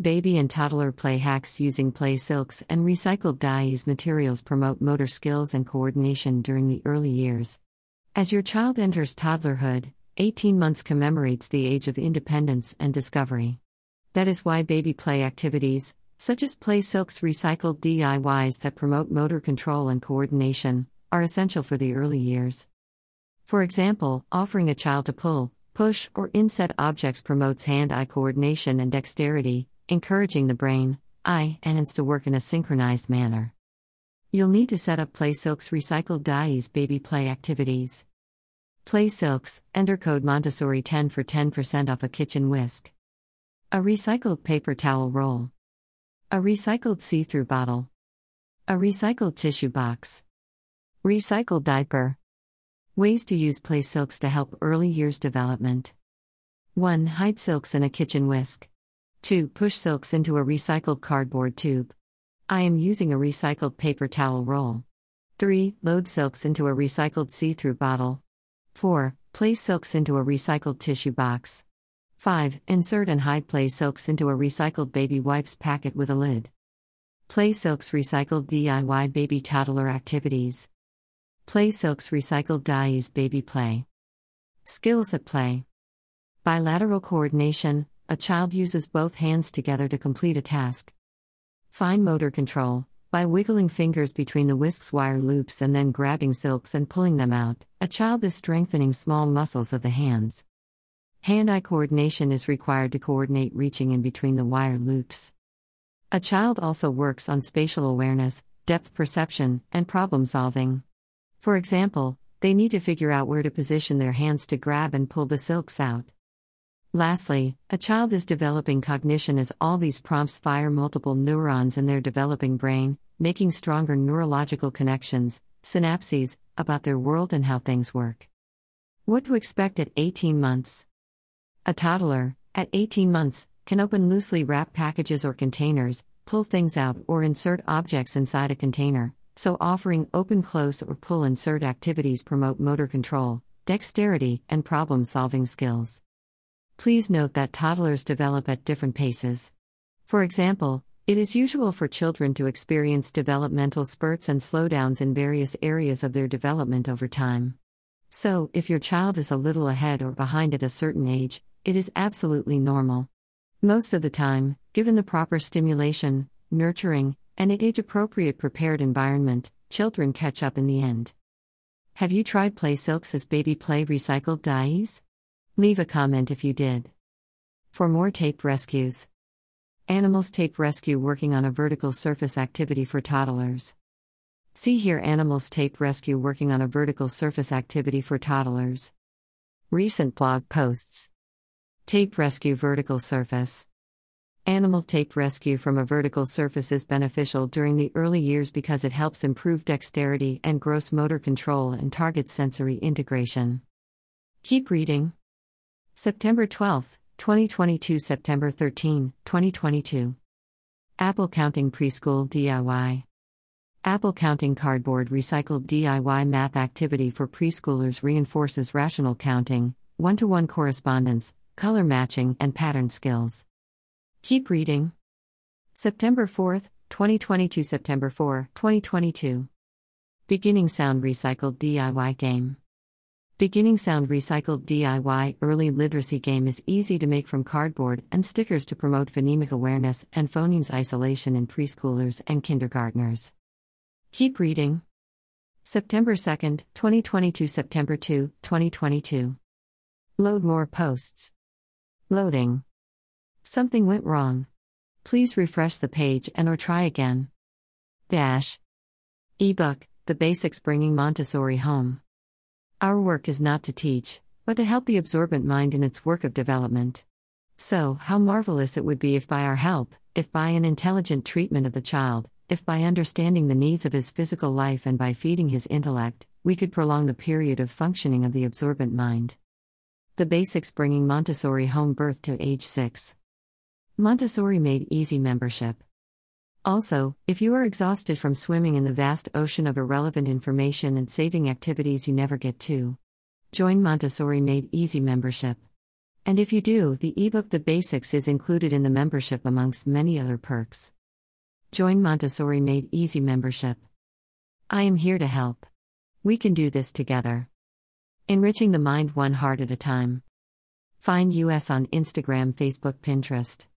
Baby and toddler play hacks using play silks and recycled dyes materials promote motor skills and coordination during the early years. As your child enters toddlerhood, 18 months commemorates the age of independence and discovery. That is why baby play activities, such as play silks recycled DIYs that promote motor control and coordination, are essential for the early years. For example, offering a child to pull, push, or inset objects promotes hand-eye coordination and dexterity, encouraging the brain, eye, and hands to work in a synchronized manner. You'll need to set up Play Silks recycled dyes baby play activities. Play Silks, enter code Montessori 10 for 10% off a kitchen whisk. A recycled paper towel roll. A recycled see-through bottle. A recycled tissue box. Recycled diaper. Ways to use play silks to help early years development. 1. Hide silks in a kitchen whisk. 2. Push silks into a recycled cardboard tube. I am using a recycled paper towel roll. 3. Load silks into a recycled see-through bottle. 4. Place silks into a recycled tissue box. 5. Insert and hide play silks into a recycled baby wipes packet with a lid. Play silks recycled DIY baby toddler activities. Play silks recycled dyes baby play. Skills at play. Bilateral coordination, a child uses both hands together to complete a task. Fine motor control, by wiggling fingers between the whisk's wire loops and then grabbing silks and pulling them out, a child is strengthening small muscles of the hands. Hand-eye coordination is required to coordinate reaching in between the wire loops. A child also works on spatial awareness, depth perception, and problem solving. For example, they need to figure out where to position their hands to grab and pull the silks out. Lastly, a child is developing cognition as all these prompts fire multiple neurons in their developing brain, making stronger neurological connections, synapses, about their world and how things work. What to expect at 18 months? A toddler, at 18 months, can open loosely wrapped packages or containers, pull things out or insert objects inside a container. So offering open, close, or pull insert activities promote motor control, dexterity, and problem-solving skills. Please note that toddlers develop at different paces. For example, it is usual for children to experience developmental spurts and slowdowns in various areas of their development over time. So, if your child is a little ahead or behind at a certain age, it is absolutely normal. Most of the time, given the proper stimulation, nurturing, and an age-appropriate prepared environment, children catch up in the end. Have you tried Play Silks as baby play recycled dyes? Leave a comment if you did. For more tape rescues. Animals Tape Rescue working on a vertical surface activity for toddlers. See here Animals Tape Rescue working on a vertical surface activity for toddlers. Recent blog posts. Tape Rescue Vertical Surface. Animal tape rescue from a vertical surface is beneficial during the early years because it helps improve dexterity and gross motor control and target sensory integration. Keep reading. September 12, 2022 September 13, 2022. Apple Counting Preschool DIY. Apple Counting Cardboard Recycled DIY math activity for preschoolers reinforces rational counting, one-to-one correspondence, color matching, and pattern skills. Keep reading. September 4, 2022 September 4, 2022. Beginning Sound Recycled DIY Game. Beginning Sound Recycled DIY early literacy game is easy to make from cardboard and stickers to promote phonemic awareness and phonemes isolation in preschoolers and kindergartners. Keep reading. September 2, 2022 September 2, 2022. Load more posts. Loading. Something went wrong. Please refresh the page and/or try again. Ebook, The Basics Bringing Montessori Home. Our work is not to teach, but to help the absorbent mind in its work of development. So, how marvelous it would be if by our help, if by an intelligent treatment of the child, if by understanding the needs of his physical life and by feeding his intellect, we could prolong the period of functioning of the absorbent mind. The Basics Bringing Montessori Home Birth to Age 6. Montessori Made Easy membership. Also, if you are exhausted from swimming in the vast ocean of irrelevant information and saving activities you never get to, join Montessori Made Easy membership. And if you do, the ebook The Basics is included in the membership amongst many other perks. Join Montessori Made Easy membership. I am here to help. We can do this together. Enriching the mind one heart at a time. Find us on Instagram, Facebook, Pinterest.